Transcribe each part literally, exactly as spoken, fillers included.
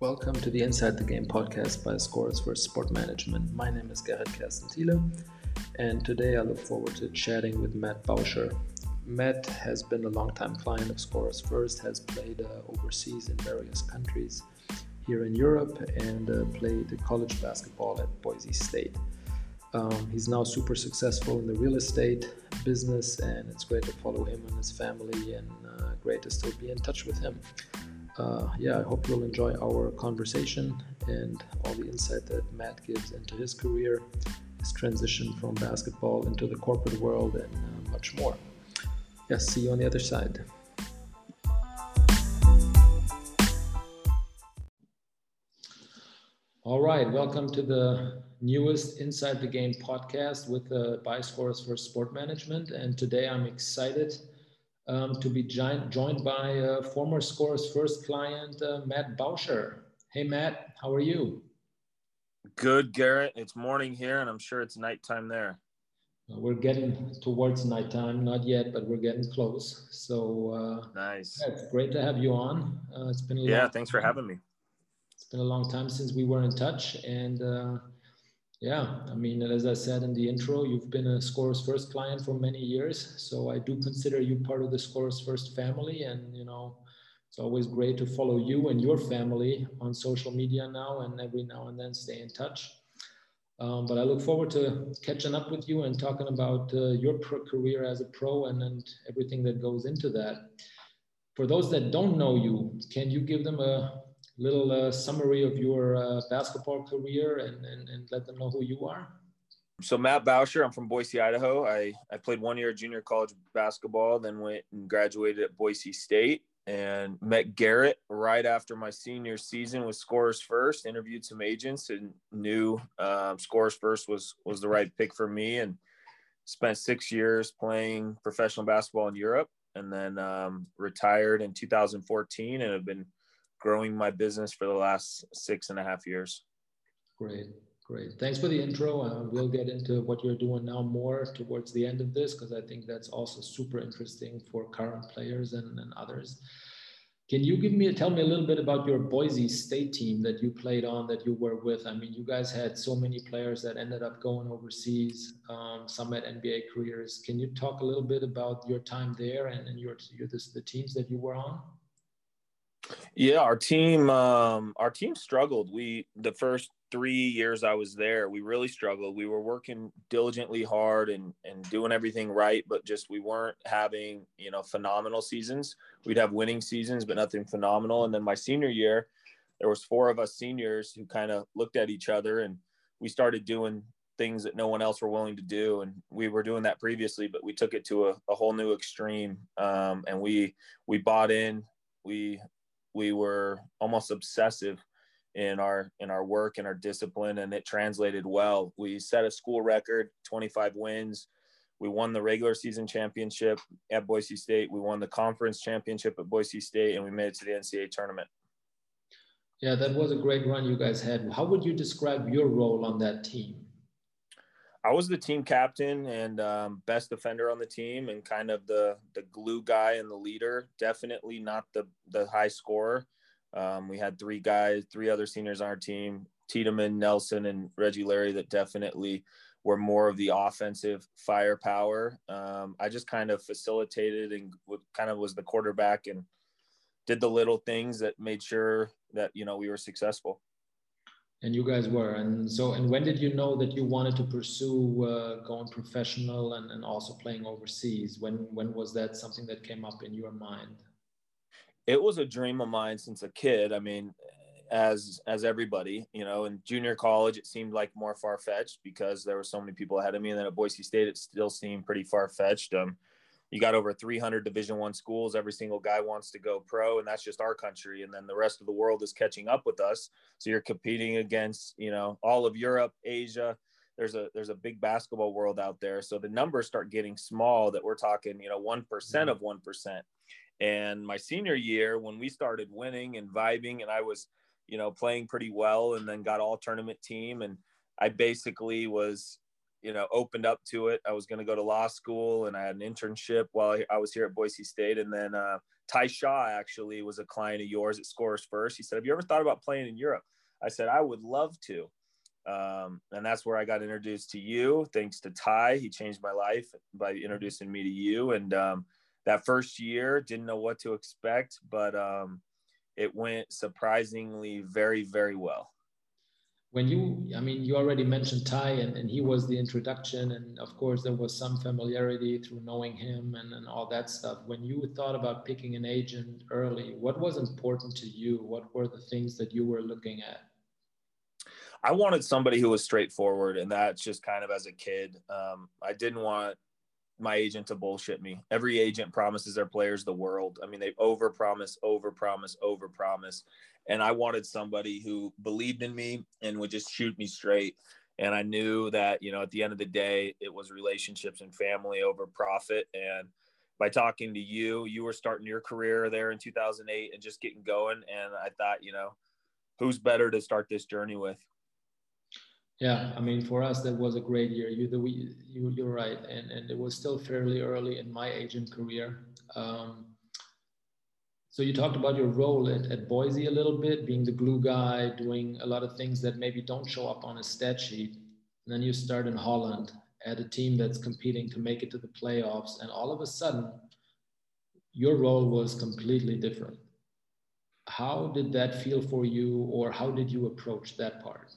Welcome to the Inside the Game podcast by Scores for Sport Management. My name is Gerrit Kersten-Thiele, and today I look forward to chatting with Matt Bauscher. Matt has been a longtime client of Scores First, has played uh, overseas in various countries here in Europe, and uh, played college basketball at Boise State. Um, he's now super successful in the real estate business, and it's great to follow him and his family, and uh, great to still be in touch with him. Uh, yeah, I hope you'll enjoy our conversation and all the insight that Matt gives into his career, his transition from basketball into the corporate world, and uh, much more. Yeah, see you on the other side. All right, welcome to the newest Inside the Game podcast with uh, by Scores for Sport Management. And today I'm excited Um, to be joined, joined by uh, former Scores First client, uh, Matt Bauscher. Hey, Matt, how are you? Good, Gerrit. It's morning here, and I'm sure it's nighttime there. Uh, we're getting towards nighttime, not yet, but we're getting close. So uh, nice. Yeah, it's great to have you on. Uh, it's been a yeah, long thanks time. for having me. It's been a long time since we were in touch, and uh, yeah, I mean, as I said in the intro, you've been a Scores First client for many years. So I do consider you part of the Scores First family. And, you know, it's always great to follow you and your family on social media now, and every now and then stay in touch. Um, but I look forward to catching up with you and talking about uh, your pro career as a pro and, and everything that goes into that. For those that don't know you, can you give them a little uh, summary of your uh, basketball career and, and, and let them know who you are? So Matt Bauscher, I'm from Boise, Idaho. I, I played one year of junior college basketball, then went and graduated at Boise State, and met Gerrit right after my senior season with Scores First, interviewed some agents and knew um, Scores First was, was the right pick for me, and spent six years playing professional basketball in Europe, and then um, retired in two thousand fourteen, and have been growing my business for the last six and a half years. Great, great. Thanks for the intro. Uh, we'll get into what you're doing now more towards the end of this, because I think that's also super interesting for current players and, and others. Can you give me, tell me a little bit about your Boise State team that you played on, that you were with? I mean, you guys had so many players that ended up going overseas, um, some had N B A careers. Can you talk a little bit about your time there and, and your, your the, the teams that you were on? Yeah, our team, um, our team struggled. We, the first three years I was there, we really struggled. We were working diligently hard and, and doing everything right, but just, we weren't having, you know, phenomenal seasons. We'd have winning seasons, but nothing phenomenal. And then my senior year, there was four of us seniors who kind of looked at each other, and we started doing things that no one else were willing to do. And we were doing that previously, but we took it to a, a whole new extreme. Um, and we, we bought in, we, we were almost obsessive in our in our work and our discipline, and it translated well. We set a school record, twenty-five wins. We won the regular season championship at Boise State. We won the conference championship at Boise State, and we made it to the N C double A tournament. Yeah, that was a great run you guys had. How would you describe your role on that team? I was the team captain and um, best defender on the team, and kind of the the glue guy and the leader. Definitely not the the high scorer. Um, we had three guys, three other seniors on our team, Tiedemann, Nelson, and Reggie Larry, that definitely were more of the offensive firepower. Um, I just kind of facilitated and kind of was the quarterback and did the little things that made sure that, you know, we were successful. And you guys were. And so, and when did you know that you wanted to pursue uh, going professional and, and also playing overseas? When, when was that something that came up in your mind? It was a dream of mine since a kid. I mean, as, as everybody, you know, in junior college, it seemed like more far-fetched because there were so many people ahead of me. And then at Boise State, it still seemed pretty far-fetched. Um, you got over three hundred Division One schools. Every single guy wants to go pro, and that's just our country. And then the rest of the world is catching up with us. So you're competing against, you know, all of Europe, Asia. There's a, there's a big basketball world out there. So the numbers start getting small, that we're talking, you know, one percent of one percent. And my senior year, when we started winning and vibing, and I was, you know, playing pretty well, and then got all tournament team. And I basically was you know, opened up to it. I was going to go to law school, and I had an internship while I was here at Boise State. And then uh, Ty Shaw actually was a client of yours at Scorers First. He said, have you ever thought about playing in Europe? I said, I would love to. Um, and that's where I got introduced to you. Thanks to Ty, he changed my life by introducing me to you. And um, that first year, didn't know what to expect, but um, it went surprisingly very, very well. When you, I mean, you already mentioned Ty, and, and he was the introduction. And of course, there was some familiarity through knowing him and, and all that stuff. When you thought about picking an agent early, what was important to you? What were the things that you were looking at? I wanted somebody who was straightforward, and that's just kind of as a kid. Um, I didn't want my agent to bullshit me. Every agent promises their players the world. I mean, they overpromise, overpromise, overpromise. And I wanted somebody who believed in me and would just shoot me straight. And I knew that, you know, at the end of the day, it was relationships and family over profit. And by talking to you, you were starting your career there in two thousand eight and just getting going. And I thought, you know, who's better to start this journey with? Yeah, I mean, for us, that was a great year. You, the, you, you're right, and and it was still fairly early in my agent career. Um, so you talked about your role at, at Boise a little bit, being the glue guy, doing a lot of things that maybe don't show up on a stat sheet. And then you start in Holland at a team that's competing to make it to the playoffs, and all of a sudden, your role was completely different. How did that feel for you, or how did you approach that part?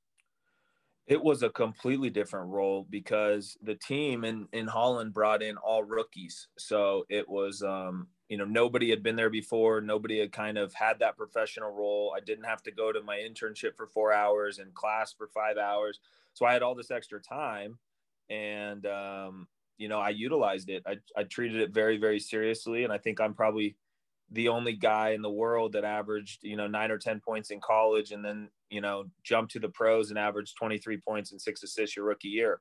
It was a completely different role because the team in, in Holland brought in all rookies. So it was, um, you know, nobody had been there before. Nobody had kind of had that professional role. I didn't have to go to my internship for four hours and class for five hours. So I had all this extra time, and, um, you know, I utilized it. I, I treated it very, very seriously. And I think I'm probably the only guy in the world that averaged, you know, nine or ten points in college and then, you know, jumped to the pros and averaged twenty-three points and six assists your rookie year.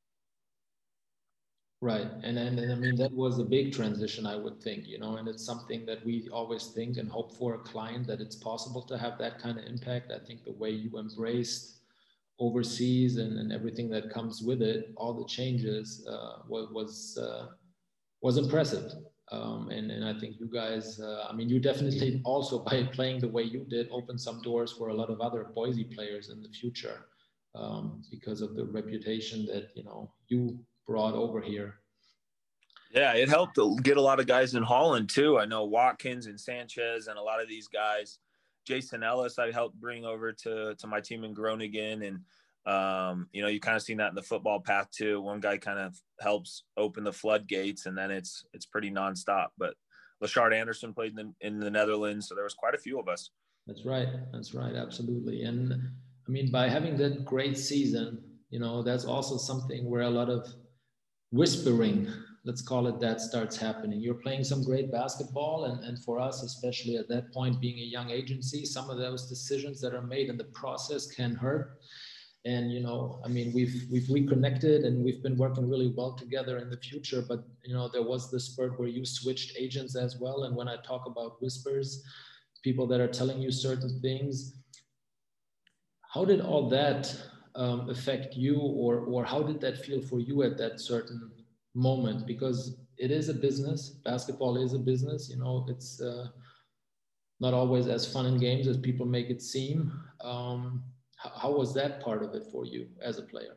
Right. And, and, and I mean, that was a big transition, I would think, you know, and it's something that we always think and hope for a client, that it's possible to have that kind of impact. I think the way you embraced overseas and, and everything that comes with it, all the changes, uh, was, was, uh, was impressive. Um, and, and I think you guys, uh, I mean, you definitely also, by playing the way you did, opened some doors for a lot of other Boise players in the future, um, because of the reputation that, you know, you brought over here. Yeah, it helped get a lot of guys in Holland too. I know Watkins and Sanchez and a lot of these guys. Jason Ellis, I helped bring over to, to my team in Groningen. And, um, you know, you kind of seen that in the football path too. One guy kind of helps open the floodgates, and then it's it's pretty nonstop. But Lashard Anderson played in the, in the Netherlands, so there was quite a few of us. That's right. That's right. Absolutely. And I mean, by having that great season, you know, that's also something where a lot of whispering, let's call it that, starts happening. You're playing some great basketball, and, and for us, especially at that point, being a young agency, some of those decisions that are made in the process can hurt. And, you know, I mean, we've we've reconnected and we've been working really well together in the future. But, you know, there was the spurt where you switched agents as well. And when I talk about whispers, people that are telling you certain things, how did all that um, affect you, or or how did that feel for you at that certain moment? Because it is a business. Basketball is a business. You know, it's uh, not always as fun in games as people make it seem. Um, how, how was that part of it for you as a player?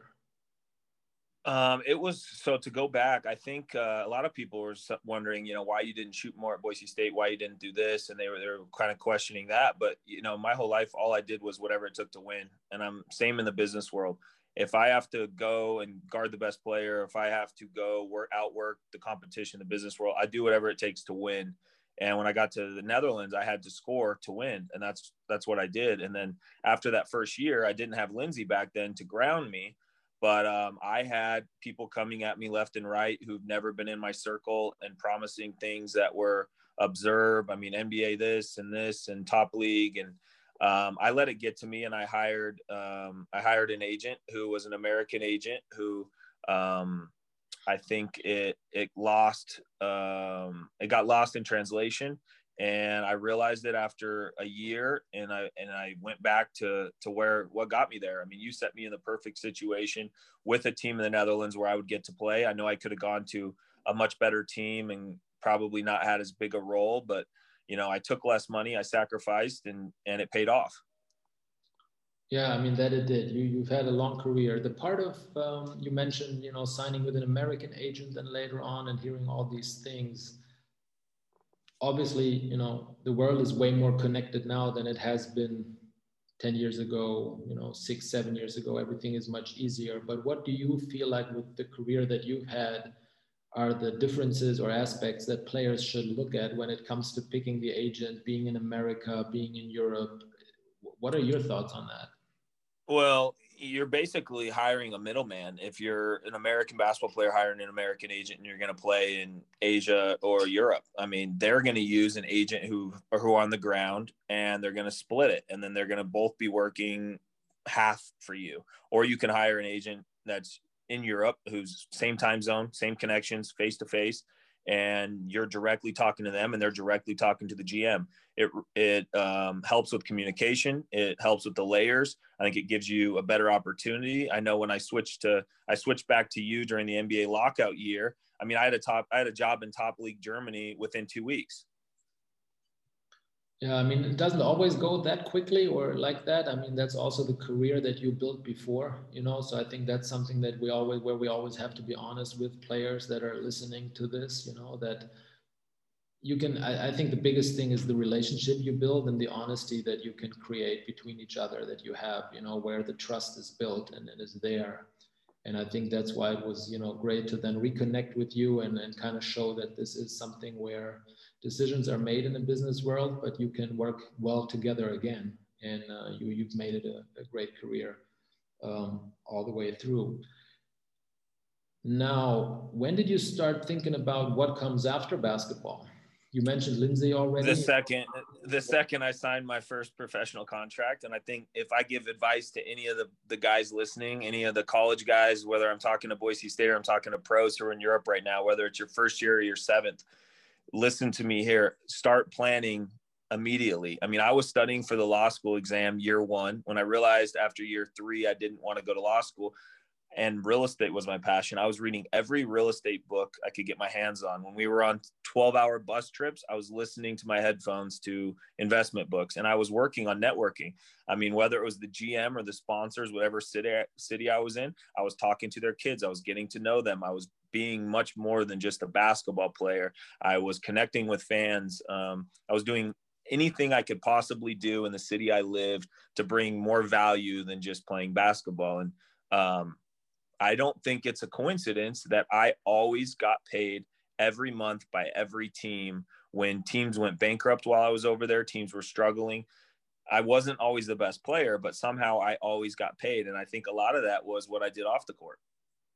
Um, it was, so to go back, I think uh, a lot of people were wondering, you know, why you didn't shoot more at Boise State, why you didn't do this. And they were, they were kind of questioning that. But, you know, my whole life, all I did was whatever it took to win. And I'm same in the business world. If I have to go and guard the best player, if I have to go work, outwork the competition, the business world, I do whatever it takes to win. And when I got to the Netherlands, I had to score to win. And that's, that's what I did. And then after that first year, I didn't have Lindsay back then to ground me. But um, I had people coming at me left and right who've never been in my circle and promising things that were observed. I mean, N B A this and this and top league. And um, I let it get to me, and I hired um, I hired an agent who was an American agent who um, I think it it lost um, it got lost in translation. And I realized it after a year, and I and I went back to to where what got me there. I mean, you set me in the perfect situation with a team in the Netherlands where I would get to play. I know I could have gone to a much better team and probably not had as big a role, but you know, I took less money, I sacrificed, and and it paid off. Yeah, I mean that it did. You you've had a long career. The part of um, you mentioned, you know, signing with an American agent, and later on, and hearing all these things. Obviously, you know, the world is way more connected now than it has been ten years ago, you know, six, seven years ago. Everything is much easier. But what do you feel like with the career that you've had are the differences or aspects that players should look at when it comes to picking the agent, being in America, being in Europe? What are your thoughts on that? Well, you're basically hiring a middleman. If you're an American basketball player hiring an American agent and you're going to play in Asia or Europe, I mean, they're going to use an agent who who are on the ground, and they're going to split it, and then they're going to both be working half for you. Or you can hire an agent that's in Europe who's same time zone, same connections, face to face, and you're directly talking to them, and they're directly talking to the G M. It it um, helps with communication. It helps with the layers. I think it gives you a better opportunity. I know when I switched to I switched back to you during the N B A lockout year. I mean, I had a top I had a job in top league Germany within two weeks. Yeah, I mean, it doesn't always go that quickly or like that. I mean, that's also the career that you built before, you know. So I think that's something that we always, where we always have to be honest with players that are listening to this, you know, that you can, I, I think the biggest thing is the relationship you build and the honesty that you can create between each other that you have, you know, where the trust is built and it is there. And I think that's why it was, you know, great to then reconnect with you and, and kind of show that this is something where decisions are made in the business world, but you can work well together again. And uh, you, you've made it a, a great career um, all the way through. Now, when did you start thinking about what comes after basketball? You mentioned Lindsay already. The second, the second I signed my first professional contract, and I think if I give advice to any of the, the guys listening, any of the college guys, whether I'm talking to Boise State or I'm talking to pros who are in Europe right now, whether it's your first year or your seventh, listen to me here. Start planning immediately. I mean, I was studying for the law school exam year one. When I realized after year three, I didn't want to go to law school, and real estate was my passion. I was reading every real estate book I could get my hands on. When we were on twelve hour bus trips, I was listening to my headphones to investment books, and I was working on networking. I mean, whether it was the G M or the sponsors, whatever city, city I was in, I was talking to their kids. I was getting to know them. I was being much more than just a basketball player. I was connecting with fans. Um, I was doing anything I could possibly do in the city I lived to bring more value than just playing basketball. And, um, I don't think it's a coincidence that I always got paid every month by every team. When teams went bankrupt while I was over there, teams were struggling. I wasn't always the best player, but somehow I always got paid. And I think a lot of that was what I did off the court.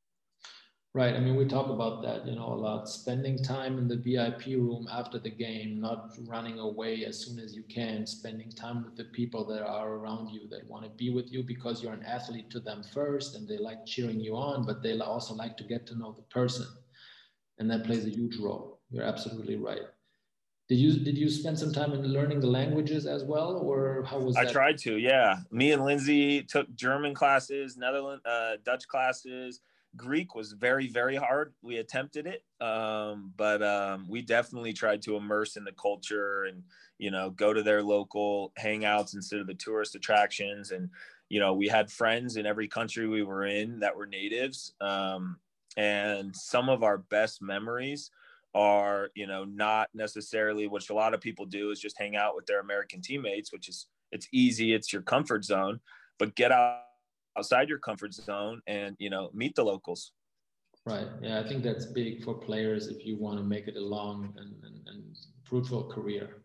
Right. I mean, we talk about that, you know, a lot. Spending time in the V I P room after the game, not running away as soon as you can, spending time with the people that are around you that want to be with you because you're an athlete to them first and they like cheering you on, but they also like to get to know the person. And that plays a huge role. You're absolutely right. Did you did you spend some time in learning the languages as well, or how was that? I tried to, yeah. Me and Lindsay took German classes, Netherlands, uh, Dutch classes. Greek was very, very hard. We attempted it, um, but um, we definitely tried to immerse in the culture and, you know, go to their local hangouts instead of the tourist attractions. And, you know, we had friends in every country we were in that were natives. Um, and some of our best memories are, you know, not necessarily, which a lot of people do, is just hang out with their American teammates, which is, it's easy. It's your comfort zone, but get out outside your comfort zone and, you know, meet the locals. Right. Yeah, I think that's big for players if you want to make it a long and, and, and fruitful career.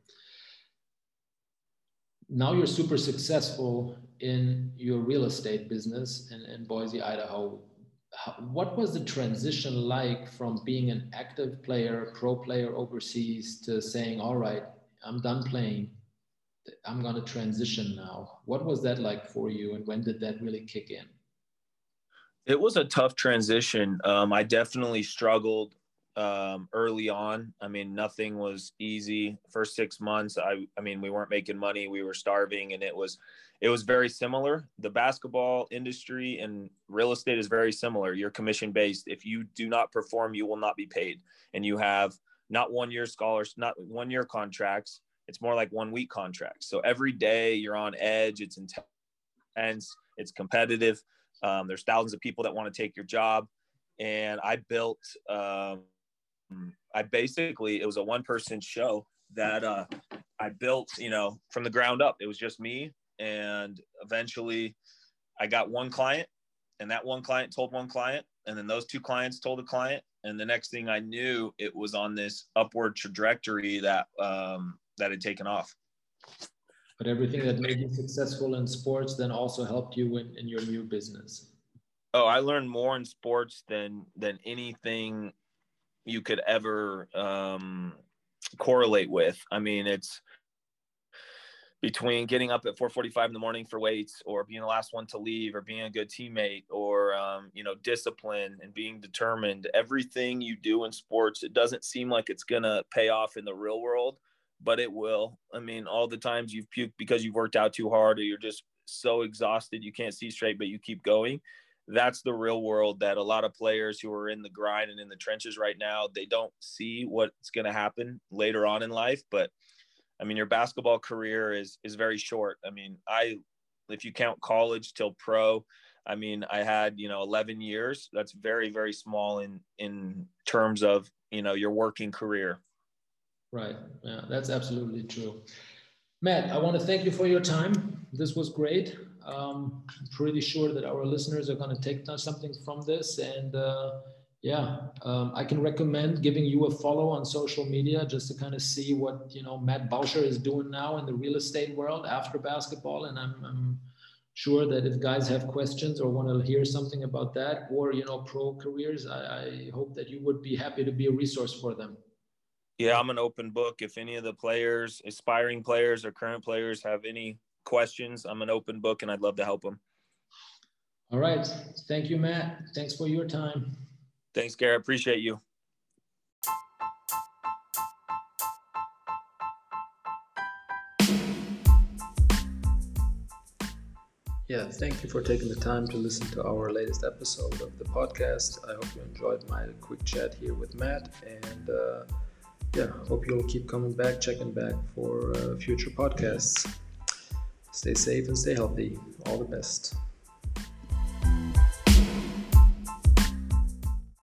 Now you're super successful in your real estate business in, in Boise, Idaho. How, what was the transition like from being an active player, pro player overseas to saying, all right, I'm done playing, I'm going to transition now? What was that like for you, and when did that really kick in? It was a tough transition. Um, I definitely struggled um, early on. I mean, nothing was easy. First six months, I, I mean, we weren't making money. We were starving, and it was, it was very similar. The basketball industry and real estate is very similar. You're commission based. If you do not perform, you will not be paid. And you have not one year scholars, not one year contracts. It's more like one week contracts. So every day you're on edge. It's intense. It's competitive. Um, there's thousands of people that want to take your job. And I built, um, I basically, it was a one person show that uh, I built, you know, from the ground up. It was just me. And eventually I got one client, and that one client told one client, and then those two clients told a client. And the next thing I knew, it was on this upward trajectory that, um, that had taken off. But everything that made you successful in sports then also helped you in, in your new business. Oh, I learned more in sports than, than anything you could ever um, correlate with. I mean, it's between getting up at four forty-five in the morning for weights, or being the last one to leave, or being a good teammate, or, um, you know, discipline and being determined. Everything you do in sports, it doesn't seem like it's going to pay off in the real world, but it will. I mean, all the times you've puked because you've worked out too hard, or you're just so exhausted you can't see straight, but you keep going. That's the real world that a lot of players who are in the grind and in the trenches right now, they don't see what's going to happen later on in life. But I mean, your basketball career is, is very short. I mean, I, if you count college till pro, I mean, I had, you know, eleven years. That's very, very small in, in terms of, you know, your working career. Right. Yeah, that's absolutely true. Matt, I want to thank you for your time. This was great. Um, I'm pretty sure that our listeners are going to take something from this. And uh, yeah, um, I can recommend giving you a follow on social media just to kind of see what, you know, Matt Bauscher is doing now in the real estate world after basketball. And I'm, I'm sure that if guys have questions or want to hear something about that, or, you know, pro careers, I, I hope that you would be happy to be a resource for them. Yeah, I'm an open book. If any of the players, aspiring players or current players have any questions, I'm an open book, and I'd love to help them. All right. Thank you, Matt. Thanks for your time. Thanks, Garrett. Appreciate you. Yeah, thank you for taking the time to listen to our latest episode of the podcast. I hope you enjoyed my quick chat here with Matt, and uh, yeah, hope you'll keep coming back, checking back for uh, future podcasts. Stay safe and stay healthy. All the best.